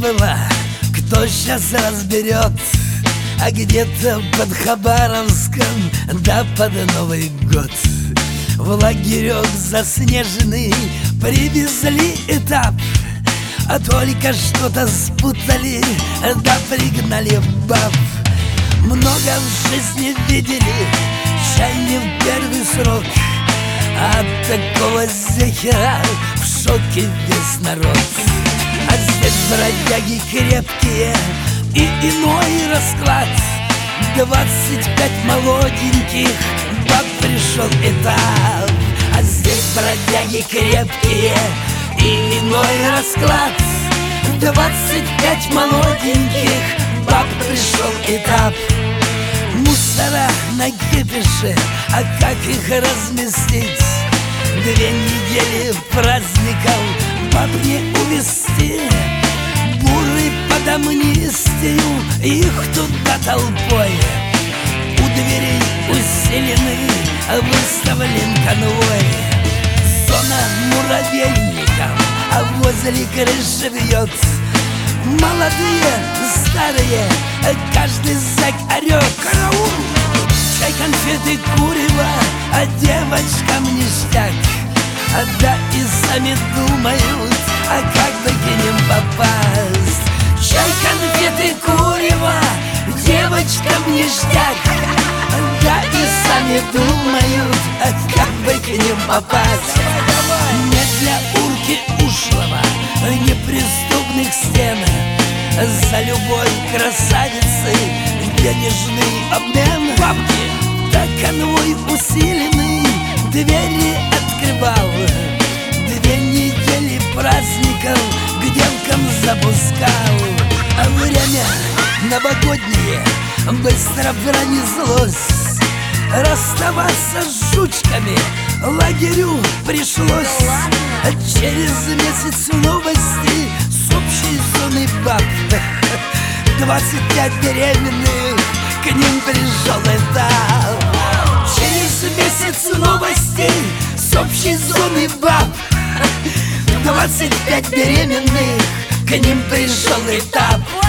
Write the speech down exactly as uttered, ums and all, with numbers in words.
была, кто сейчас разберет. А где-то под Хабаровском, да под Новый год, в лагерек заснеженный привезли этап. А только что-то спутали, да пригнали баб. Много в жизни видели, чай не в первый срок. От такого зехера в шоке весь народ. А здесь бродяги крепкие и иной расклад. Двадцать пять молоденьких баб пришел этап. А здесь бродяги крепкие и иной расклад. Двадцать пять молоденьких баб пришел этап. Мусора на кипише, а как их разместить? Две недели праздников баб не увезти. Буры под амнистию, их туда толпой. У дверей усилены, выставлен конвой. Зона муравейников, а возле крыши вьет. Молодые, старые, каждый зэк орёт. Караул! Чай, конфеты, курево, а девочкам ништяк. А да и сами думают, а как бы к ним попасть. Чай, конфеты, курево, девочкам ништяк. Да и сами думают, а как бы к ним попасть. Не для урки ушлого, неприступных стен. За любой красавицей денежный обмен. Бабки, да конвой усиленный двери открывал. Две недели праздников к девкам запускал. А время новогоднее быстро пронеслось. Расставаться с жучками лагерю пришлось. Через месяц новости с общей зоны баб. Двадцать пять беременных, к ним пришел этап. Через месяц новостей с общей зоны баб. Двадцать пять беременных, к ним пришел этап.